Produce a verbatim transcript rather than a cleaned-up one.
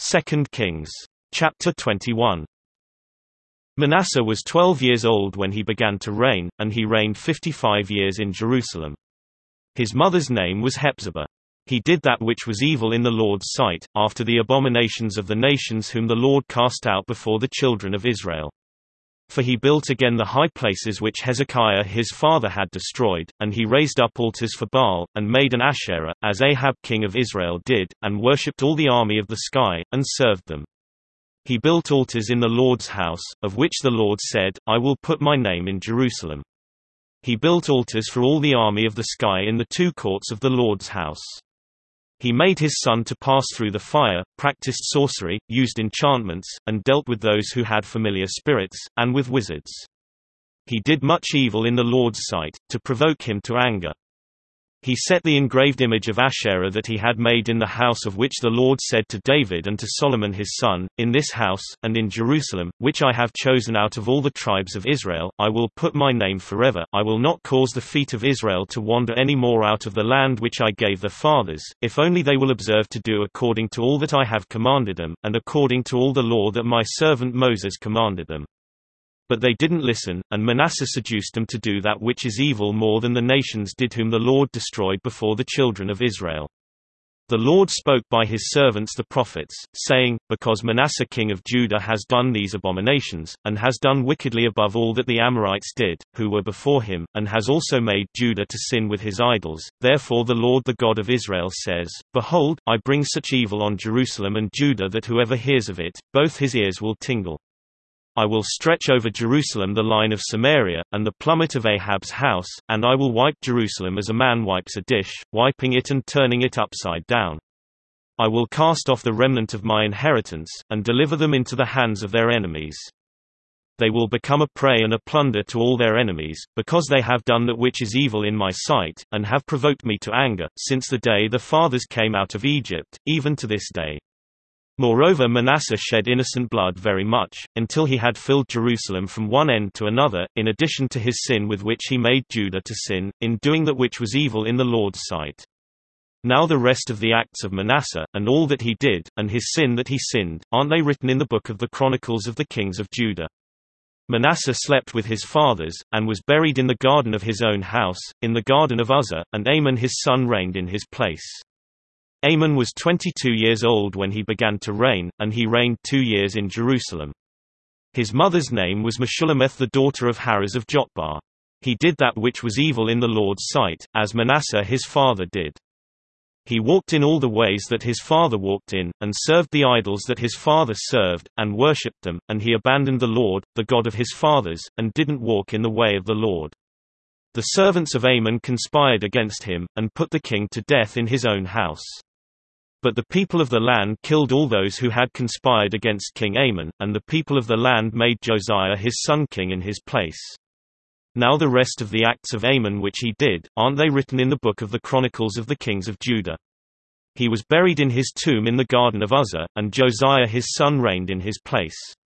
Second Kings. Chapter twenty-one. Manasseh was twelve years old when he began to reign, and he reigned fifty-five years in Jerusalem. His mother's name was Hephzibah. He did that which was evil in the Lord's sight, after the abominations of the nations whom the Lord cast out before the children of Israel. For he built again the high places which Hezekiah his father had destroyed, and he raised up altars for Baal, and made an Asherah, as Ahab king of Israel did, and worshipped all the army of the sky, and served them. He built altars in the Lord's house, of which the Lord said, I will put my name in Jerusalem. He built altars for all the army of the sky in the two courts of the Lord's house. He made his son to pass through the fire, practiced sorcery, used enchantments, and dealt with those who had familiar spirits, and with wizards. He did much evil in the Lord's sight, to provoke him to anger. He set the engraved image of Asherah that he had made in the house, of which the Lord said to David and to Solomon his son, In this house, and in Jerusalem, which I have chosen out of all the tribes of Israel, I will put my name forever. I will not cause the feet of Israel to wander any more out of the land which I gave their fathers, if only they will observe to do according to all that I have commanded them, and according to all the law that my servant Moses commanded them. But they didn't listen, and Manasseh seduced them to do that which is evil more than the nations did whom the Lord destroyed before the children of Israel. The Lord spoke by his servants the prophets, saying, Because Manasseh king of Judah has done these abominations, and has done wickedly above all that the Amorites did, who were before him, and has also made Judah to sin with his idols, therefore the Lord the God of Israel says, Behold, I bring such evil on Jerusalem and Judah that whoever hears of it, both his ears will tingle. I will stretch over Jerusalem the line of Samaria, and the plummet of Ahab's house, and I will wipe Jerusalem as a man wipes a dish, wiping it and turning it upside down. I will cast off the remnant of my inheritance, and deliver them into the hands of their enemies. They will become a prey and a plunder to all their enemies, because they have done that which is evil in my sight, and have provoked me to anger, since the day the fathers came out of Egypt, even to this day. Moreover, Manasseh shed innocent blood very much, until he had filled Jerusalem from one end to another, in addition to his sin with which he made Judah to sin, in doing that which was evil in the Lord's sight. Now the rest of the acts of Manasseh, and all that he did, and his sin that he sinned, aren't they written in the book of the Chronicles of the kings of Judah? Manasseh slept with his fathers, and was buried in the garden of his own house, in the garden of Uzzah, and Amon his son reigned in his place. Amon was twenty-two years old when he began to reign, and he reigned two years in Jerusalem. His mother's name was Meshullemeth the daughter of Harez of Jotbah. He did that which was evil in the Lord's sight, as Manasseh his father did. He walked in all the ways that his father walked in, and served the idols that his father served, and worshipped them, and he abandoned the Lord, the God of his fathers, and didn't walk in the way of the Lord. The servants of Amon conspired against him, and put the king to death in his own house. But the people of the land killed all those who had conspired against King Amon, and the people of the land made Josiah his son king in his place. Now the rest of the acts of Amon which he did, aren't they written in the book of the Chronicles of the kings of Judah? He was buried in his tomb in the garden of Uzzah, and Josiah his son reigned in his place.